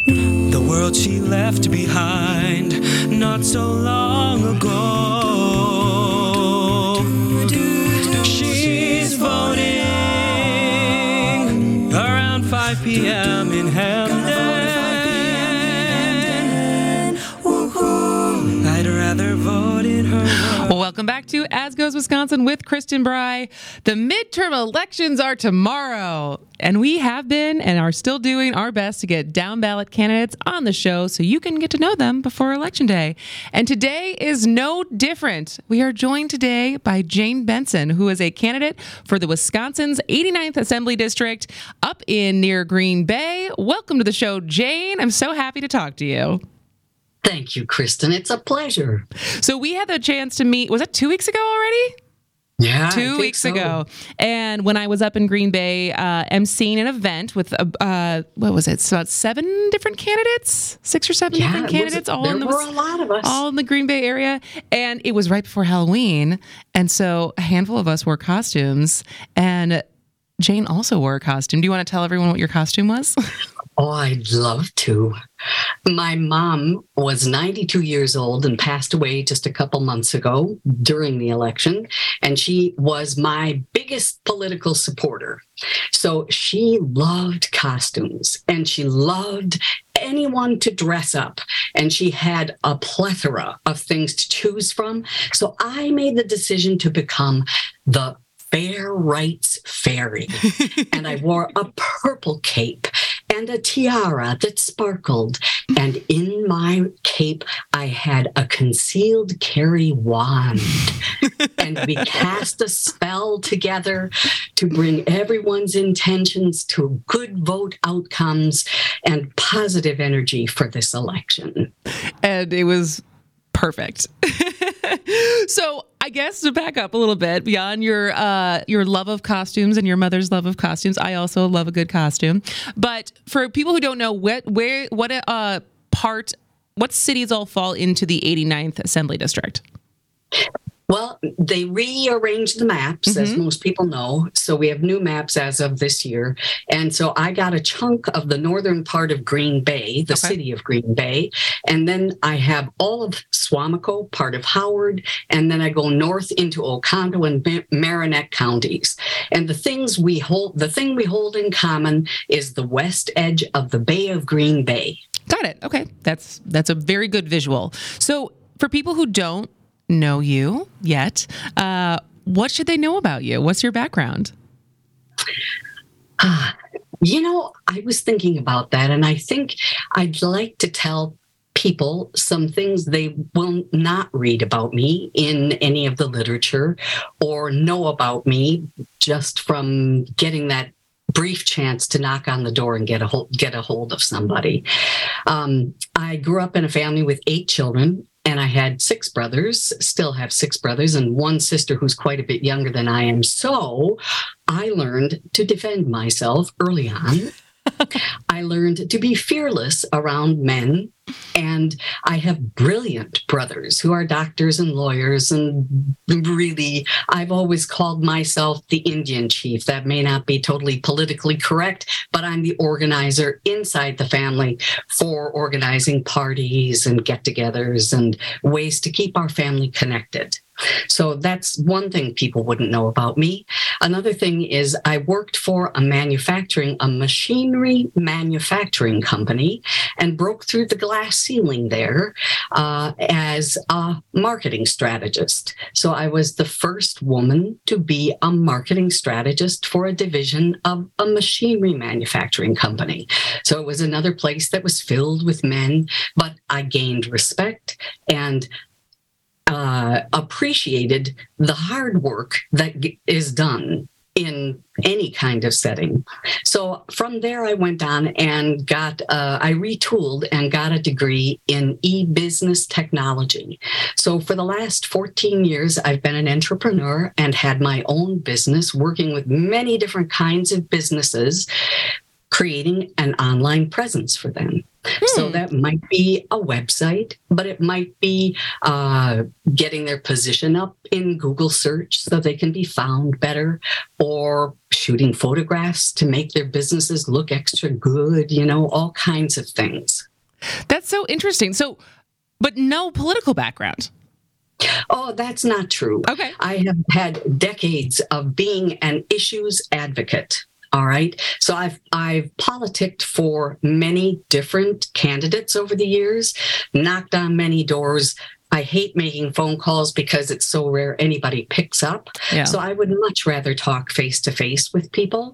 The world she left behind not so long ago. She's voting around 5 p.m. in Hamden. I'd rather vote in her world. Welcome back to As Goes Wisconsin with Kristen Bry. The midterm elections are tomorrow, and we have been and are still doing our best to get down ballot candidates on the show so you can get to know them before Election Day. And today is no different. We are joined today by Jane Benson, who is a candidate for the Wisconsin's 89th Assembly District up in near Green Bay. Welcome to the show, Jane. I'm so happy to talk to you. Thank you, Kristen. It's a pleasure. So we had the chance to meet, was that 2 weeks ago already? Yeah, 2 weeks ago. And when I was up in Green Bay, emceeing an event with, what was it? So about 7 different candidates, 6 or 7 different candidates, there were a lot of us. all in the Green Bay area. And it was right before Halloween. And so a handful of us wore costumes, and Jane also wore a costume. Do you want to tell everyone what your costume was? Oh, I'd love to. My mom was 92 years old and passed away just a couple months ago during the election, and she was my biggest political supporter. So she loved costumes, and she loved anyone to dress up, and she had a plethora of things to choose from. So I made the decision to become the Fair Rights Fairy, and I wore a purple cape and a tiara that sparkled. And in my cape, I had a concealed carry wand. And we cast a spell together to bring everyone's intentions to good vote outcomes and positive energy for this election. And it was perfect. So I guess to back up a little bit beyond your love of costumes and your mother's love of costumes, I also love a good costume. But for people who don't know, what cities all fall into the 89th Assembly District? Well, they rearranged the maps, as most people know. So we have new maps as of this year. And so I got a chunk of the northern part of Green Bay, the city of Green Bay. And then I have all of Suamico, part of Howard. And then I go north into Oconto and Marinette counties. And the thing we hold in common is the west edge of the Bay of Green Bay. Got it. Okay. That's a very good visual. So for people who don't know you yet, what should they know about you? What's your background? I was thinking about that, and I think I'd like to tell people some things they will not read about me in any of the literature or know about me just from getting that brief chance to knock on the door and get a hold of somebody. I grew up in a family with 8 children. And I had 6 brothers, still have 6 brothers, and 1 sister who's quite a bit younger than I am. So I learned to defend myself early on. I learned to be fearless around men. And I have brilliant brothers who are doctors and lawyers. And really, I've always called myself the Indian chief. That may not be totally politically correct, but I'm the organizer inside the family for organizing parties and get-togethers and ways to keep our family connected. So that's one thing people wouldn't know about me. Another thing is I worked for a machinery manufacturing company and broke through the glass ceiling there as a marketing strategist. So I was the first woman to be a marketing strategist for a division of a machinery manufacturing company. So it was another place that was filled with men, but I gained respect and appreciated the hard work that is done in any kind of setting. So from there, I went on and I retooled and got a degree in e-business technology. So for the last 14 years, I've been an entrepreneur and had my own business, working with many different kinds of businesses creating an online presence for them. So that might be a website, but it might be getting their position up in Google search so they can be found better, or shooting photographs to make their businesses look extra good, all kinds of things. That's so interesting. So, but no political background. Oh, that's not true. Okay. I have had decades of being an issues advocate. All right. So I've politicked for many different candidates over the years, knocked on many doors. I hate making phone calls because it's so rare anybody picks up. Yeah. So I would much rather talk face to face with people.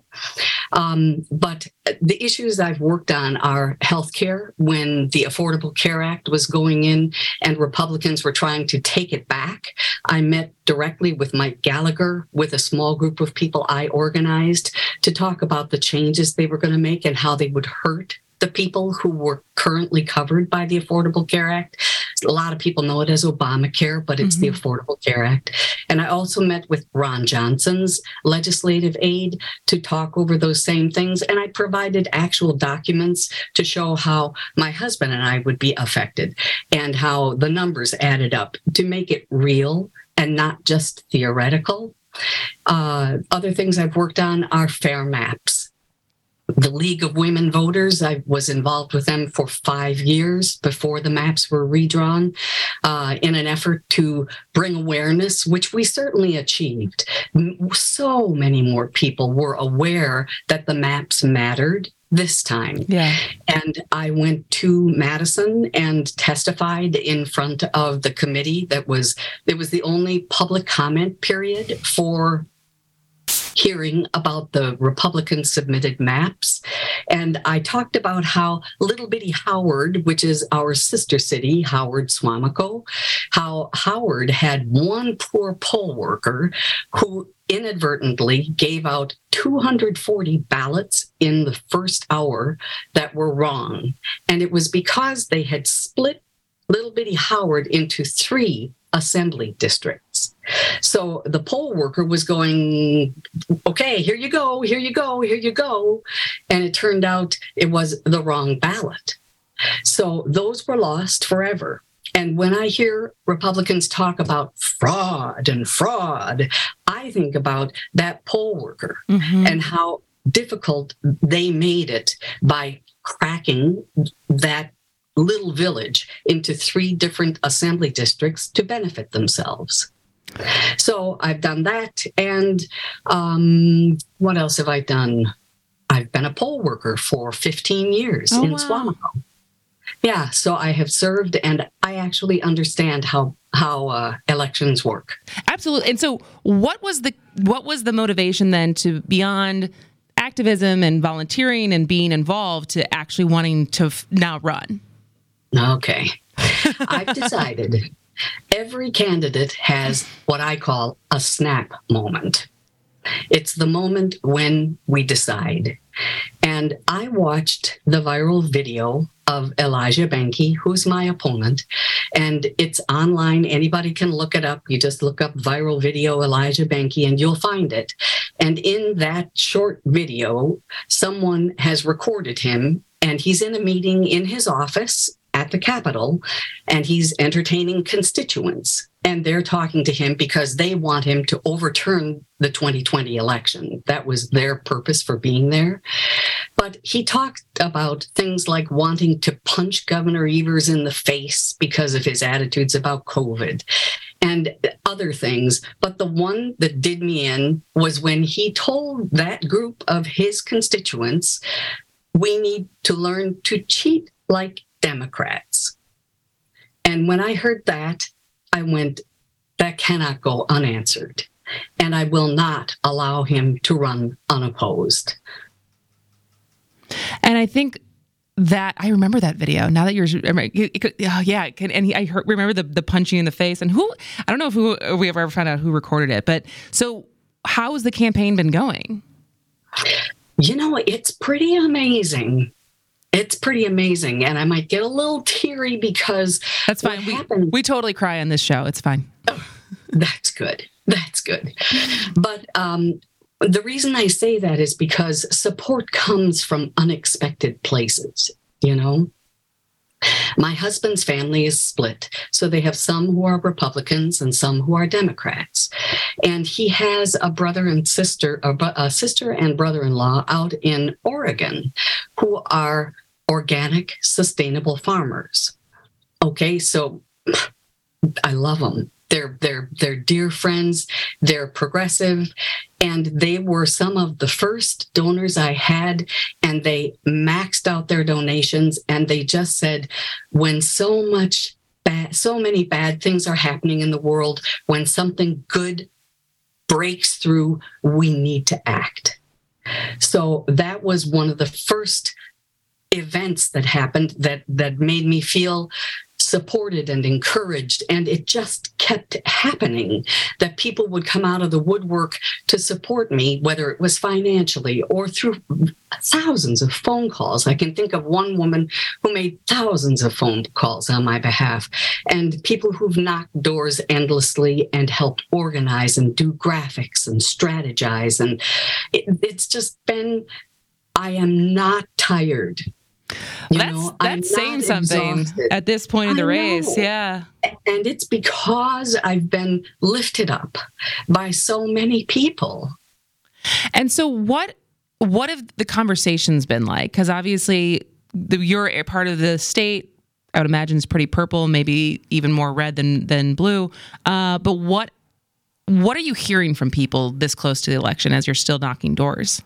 But the issues I've worked on are healthcare. When the Affordable Care Act was going in and Republicans were trying to take it back, I met directly with Mike Gallagher with a small group of people I organized to talk about the changes they were going to make and how they would hurt the people who were currently covered by the Affordable Care Act. A lot of people know it as Obamacare, but it's the Affordable Care Act. And I also met with Ron Johnson's legislative aide to talk over those same things. And I provided actual documents to show how my husband and I would be affected and how the numbers added up to make it real and not just theoretical. Other things I've worked on are fair maps. The League of Women Voters, I was involved with them for 5 years before the maps were redrawn in an effort to bring awareness, which we certainly achieved. So many more people were aware that the maps mattered this time. Yeah. And I went to Madison and testified in front of the committee. It was the only public comment period for hearing about the Republican submitted maps. And I talked about how little bitty Howard, which is our sister city, Howard Suamico, how Howard had one poor poll worker who inadvertently gave out 240 ballots in the first hour that were wrong. And it was because they had split little bitty Howard into 3 assembly districts. So the poll worker was going, okay, here you go, here you go, here you go. And it turned out it was the wrong ballot. So those were lost forever. And when I hear Republicans talk about fraud, I think about that poll worker and how difficult they made it by cracking that little village into 3 different assembly districts to benefit themselves. So I've done that. And what else have I done? I've been a poll worker for 15 years in Suamico. Yeah, so I have served, and I actually understand how elections work. Absolutely. And so what was the motivation then to, beyond activism and volunteering and being involved, to actually wanting to now run? Okay. I've decided every candidate has what I call a snap moment. It's the moment when we decide. And I watched the viral video of Elijah Behnke, who's my opponent, and it's online. Anybody can look it up. You just look up viral video Elijah Behnke and you'll find it. And in that short video, someone has recorded him, and he's in a meeting in his office at the Capitol, and he's entertaining constituents. And they're talking to him because they want him to overturn the 2020 election. That was their purpose for being there. But he talked about things like wanting to punch Governor Evers in the face because of his attitudes about COVID and other things. But the one that did me in was when he told that group of his constituents, we need to learn to cheat like Democrats. And when I heard that, I went, that cannot go unanswered. And I will not allow him to run unopposed. And I think that I remember that video. Now that you're, remember the punching in the face. And I don't know if we ever found out who recorded it. But so, how has the campaign been going? It's pretty amazing. It's pretty amazing. And I might get a little teary because that's fine. We totally cry on this show. It's fine. Oh, that's good. That's good. But The reason I say that is because support comes from unexpected places, you know? My husband's family is split, so they have some who are Republicans and some who are Democrats. And he has a brother and sister, a sister and brother-in-law out in Oregon who are organic, sustainable farmers. Okay, so I love them. They're dear friends. They're progressive, and they were some of the first donors I had, and they maxed out their donations. And they just said, when so many bad things are happening in the world, when something good breaks through, we need to act. So that was one of the first events that happened that made me feel supported and encouraged, and it just kept happening that people would come out of the woodwork to support me, whether it was financially or through thousands of phone calls. I can think of one woman who made thousands of phone calls on my behalf, and people who've knocked doors endlessly and helped organize and do graphics and strategize, and it's just been, I am not tired. That's saying something exhausted at this point in the race. Yeah. And it's because I've been lifted up by so many people. And so what have the conversations been like? Because obviously you're a part of the state, I would imagine is pretty purple, maybe even more red than blue. But what are you hearing from people this close to the election as you're still knocking doors?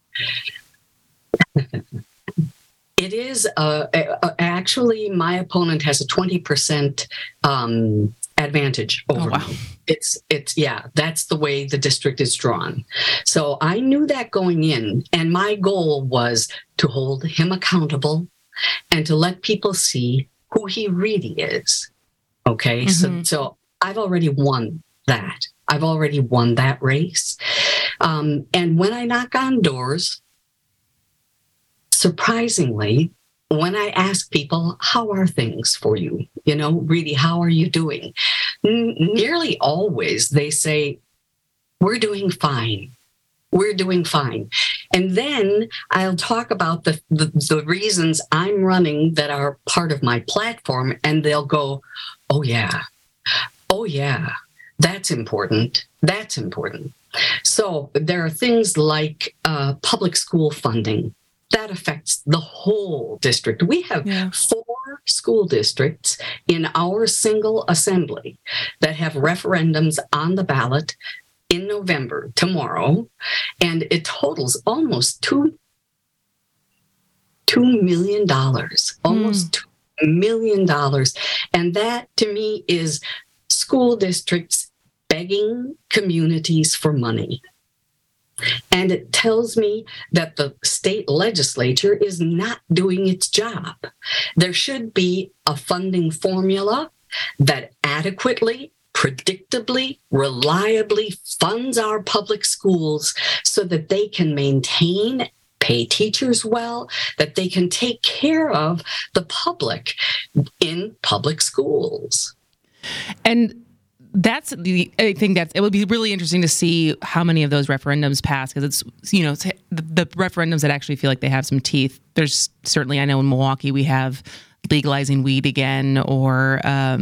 It is actually my opponent has a 20% advantage over me. It's that's the way the district is drawn. So I knew that going in, and my goal was to hold him accountable and to let people see who he really is. Okay, so I've already won that. I've already won that race. And when I knock on doors, surprisingly, when I ask people, how are things for you? Really, how are you doing? Nearly always they say, we're doing fine. We're doing fine. And then I'll talk about the reasons I'm running that are part of my platform, and they'll go, oh yeah, that's important. That's important. So there are things like public school funding. That affects the whole district. We have 4 school districts in our single assembly that have referendums on the ballot in November, tomorrow, and it totals almost $2 million, almost $2 million. And that, to me, is school districts begging communities for money. And it tells me that the state legislature is not doing its job. There should be a funding formula that adequately, predictably, reliably funds our public schools so that they can maintain, pay teachers well, that they can take care of the public in public schools. And I think it would be really interesting to see how many of those referendums pass, because it's, the referendums that actually feel like they have some teeth. There's certainly, I know in Milwaukee, we have legalizing weed again, or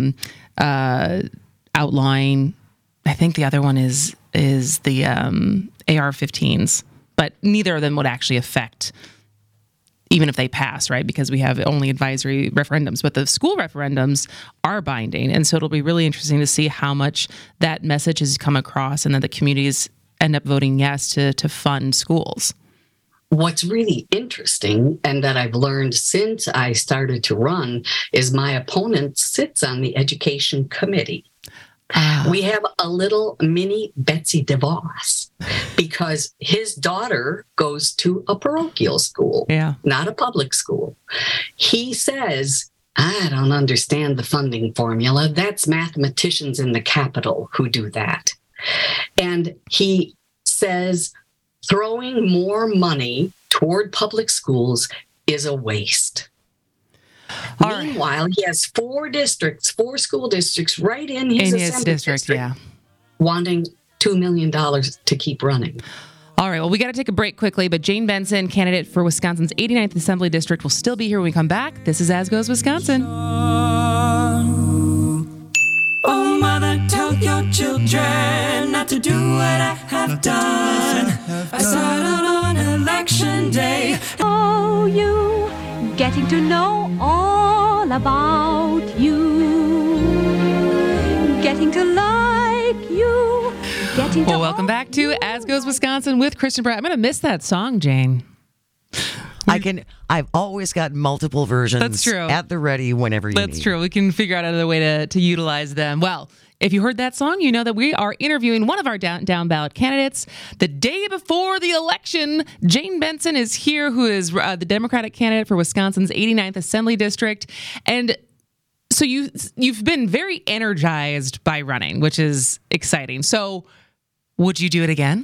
outlawing. I think the other one is the AR-15s, but neither of them would actually affect, even if they pass, right? Because we have only advisory referendums, but the school referendums are binding. And so it'll be really interesting to see how much that message has come across, and that the communities end up voting yes to fund schools. What's really interesting, and that I've learned since I started to run, is my opponent sits on the education committee. We have a little mini Betsy DeVos, because his daughter goes to a parochial school, not a public school. He says, I don't understand the funding formula. That's mathematicians in the Capitol who do that. And he says throwing more money toward public schools is a waste. Meanwhile, he has 4 school districts right in his assembly district, wanting $2 million to keep running. All right, well, we got to take a break quickly, but Jane Benson, candidate for Wisconsin's 89th Assembly District, will still be here when we come back. This is As Goes Wisconsin. Oh, mother, tell your children not to do what I have done. I started on election day. Oh, you getting to know all about you, getting to like you, getting to. Well, welcome back to As Goes Wisconsin with Kristen Bryant. I'm going to miss that song, Jane. I've always got multiple versions. That's true. At the ready whenever you need. That's true. We can figure out another way to utilize them. Well, if you heard that song, you know that we are interviewing one of our down ballot candidates. The day before the election, Jane Benson is here, who is the Democratic candidate for Wisconsin's 89th Assembly District. And so you've been very energized by running, which is exciting. So would you do it again?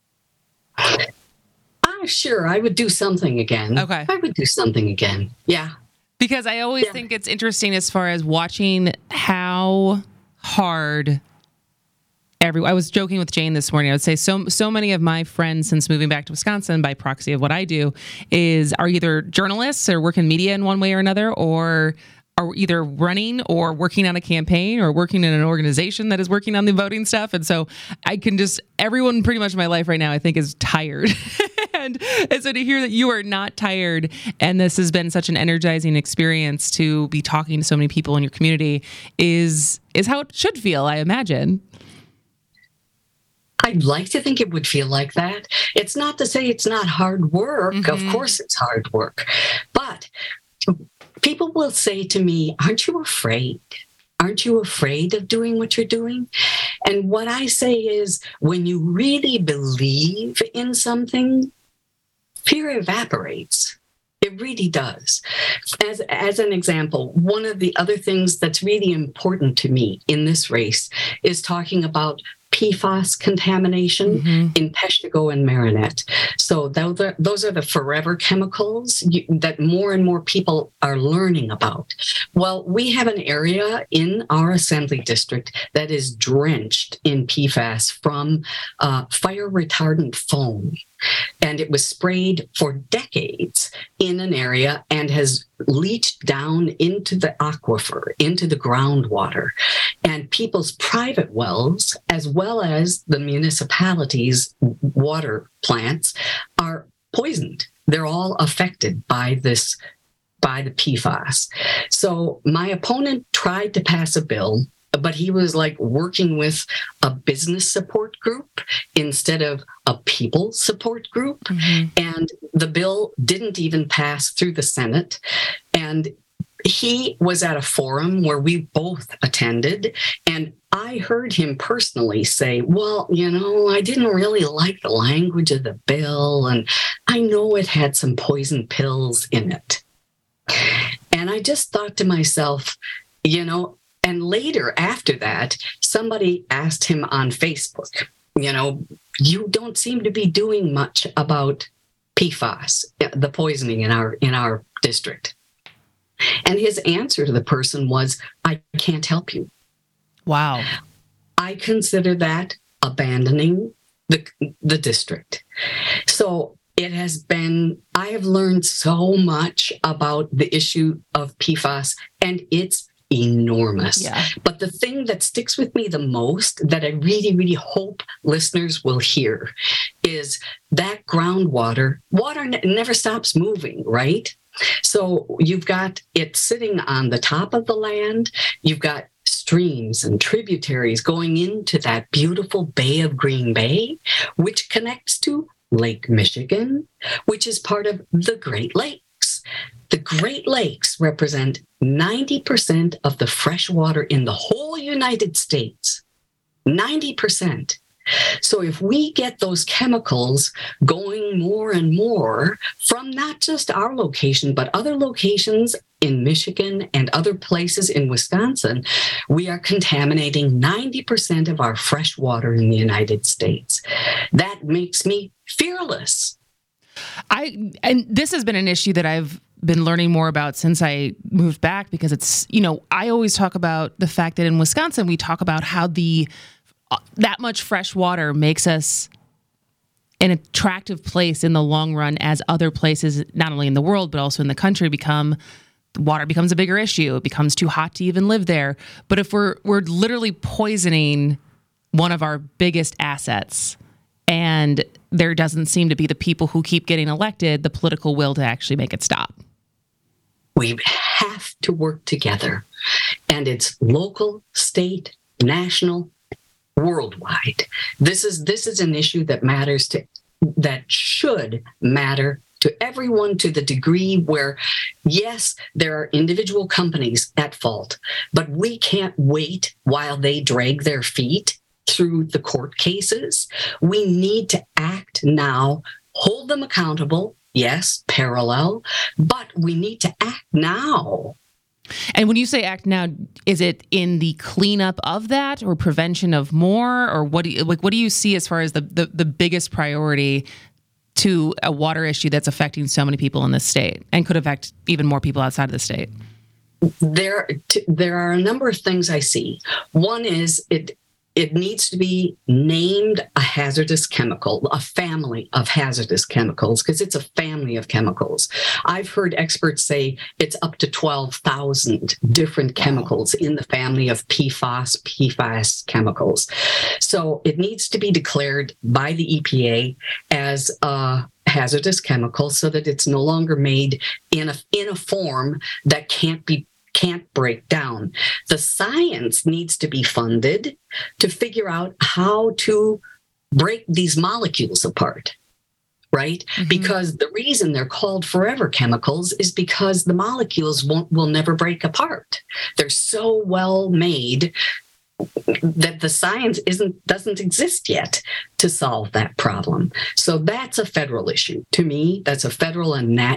Sure, I would do something again. Okay. I would do something again. Yeah. Because I always think it's interesting as far as watching how hard I was joking with Jane this morning. I would say so many of my friends since moving back to Wisconsin, by proxy of what I do, are either journalists or work in media in one way or another, or are either running or working on a campaign or working in an organization that is working on the voting stuff. And so everyone pretty much in my life right now, I think, is tired. And so to hear that you are not tired and this has been such an energizing experience to be talking to so many people in your community is how it should feel, I imagine. I'd like to think it would feel like that. It's not to say it's not hard work. Mm-hmm. Of course it's hard work. But people will say to me, aren't you afraid? Aren't you afraid of doing what you're doing? And what I say is, when you really believe in something, fear evaporates. It really does. As an example, one of the other things that's really important to me in this race is talking about PFAS contamination in Peshtigo and Marinette. So those are the forever chemicals that more and more people are learning about. Well, we have an area in our assembly district that is drenched in PFAS from fire retardant foam. And it was sprayed for decades in an area and has leached down into the aquifer, into the groundwater. And people's private wells, as well as the municipalities' water plants, are poisoned. They're all affected by the PFAS. So my opponent tried to pass a bill, but he was like working with a business support group instead of a people support group. And the bill didn't even pass through the Senate. And he was at a forum where we both attended, and I heard him personally say, well, I didn't really like the language of the bill, and I know it had some poison pills in it. And I just thought to myself, and later after that, somebody asked him on Facebook, you don't seem to be doing much about PFAS, the poisoning in our district. And his answer to the person was, I can't help you. Wow. I consider that abandoning the district. So I have learned so much about the issue of PFAS, and it's enormous. Yeah. But the thing that sticks with me the most, that I really, really hope listeners will hear, is that water never stops moving, right? So you've got it sitting on the top of the land. You've got streams and tributaries going into that beautiful Bay of Green Bay, which connects to Lake Michigan, which is part of the Great Lakes. The Great Lakes represent 90% of the fresh water in the whole United States. 90%. So if we get those chemicals going more and more from not just our location, but other locations in Michigan and other places in Wisconsin, we are contaminating 90% of our fresh water in the United States. That makes me fearless. And this has been an issue that I've been learning more about since I moved back, because it's, I always talk about the fact that in Wisconsin, we talk about how that much fresh water makes us an attractive place in the long run as other places, not only in the world, but also in the country, water becomes a bigger issue. It becomes too hot to even live there. But if we're literally poisoning one of our biggest assets, and there doesn't seem to be the people who keep getting elected, the political will to actually make it stop. We have to work together. And it's local, state, national, worldwide. This is an issue that should matter to everyone, to the degree where, yes, there are individual companies at fault, but we can't wait while they drag their feet through the court cases. We need to act now, hold them accountable, yes, parallel, but we need to act now. And when you say act now, is it in the cleanup of that or prevention of more? Or what do you see as far as the biggest priority to a water issue that's affecting so many people in this state and could affect even more people outside of the state? There are a number of things I see. One is it needs to be named a hazardous chemical, a family of hazardous chemicals, because it's a family of chemicals. I've heard experts say it's up to 12,000 different chemicals in the family of PFAS chemicals. So it needs to be declared by the EPA as a hazardous chemical so that it's no longer made in a form that can't break down. The science needs to be funded to figure out how to break these molecules apart, right? Mm-hmm. Because the reason they're called forever chemicals is because the molecules will never break apart. They're so well made that the science doesn't exist yet to solve that problem. So that's a federal issue. To me, that's a federal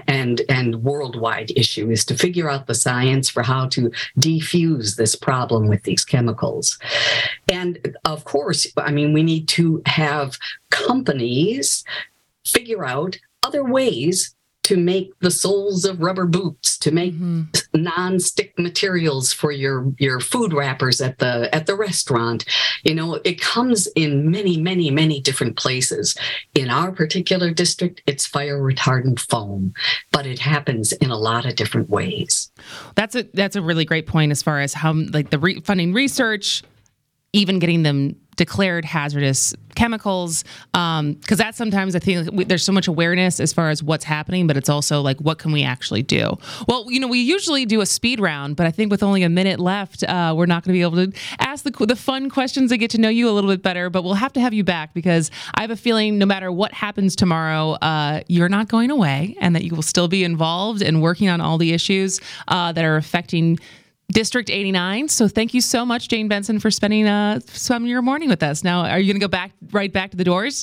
and worldwide issue, is to figure out the science for how to defuse this problem with these chemicals. And of course, I mean, we need to have companies figure out other ways to make the soles of rubber boots, to make non-stick materials for your food wrappers at the restaurant. You know, it comes in many, many, many different places. In our particular district, it's fire retardant foam, but it happens in a lot of different ways. That's a really great point as far as how funding research, even getting them declared hazardous chemicals, because that sometimes I think there's so much awareness as far as what's happening, but it's also like, what can we actually do? Well, you know, we usually do a speed round, but I think with only a minute left, we're not going to be able to ask the fun questions that get to know you a little bit better, but we'll have to have you back because I have a feeling no matter what happens tomorrow, you're not going away and that you will still be involved and working on all the issues that are affecting District 89. So thank you so much, Jane Benson, for spending some of your morning with us. Now, are you going to go right back to the doors?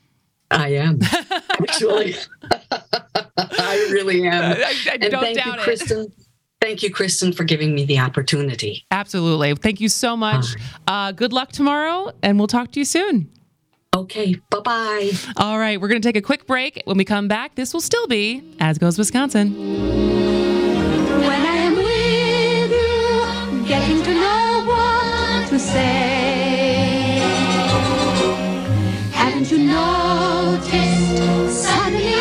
I am, actually. I really am. I don't doubt it. Kristen. Thank you, Kristen, for giving me the opportunity. Absolutely. Thank you so much. Good luck tomorrow, and we'll talk to you soon. Okay, bye-bye. All right, we're going to take a quick break. When we come back, this will still be As Goes Wisconsin. Getting to know what to say. Haven't you noticed suddenly